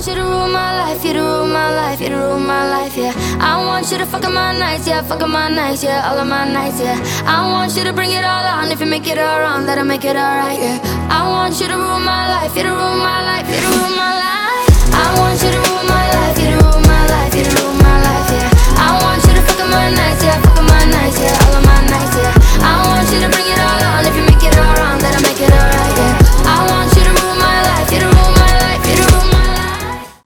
want you to rule my life, you to rule my life, you to rule my life, yeah. I want you to fuck up my nights, yeah, fuck up my nights, yeah, all of my nights, yeah. I want you to bring it all on. If you make it all wrong, that'll make it alright, yeah. I want you to rule my life, you to rule my life, you to rule my life.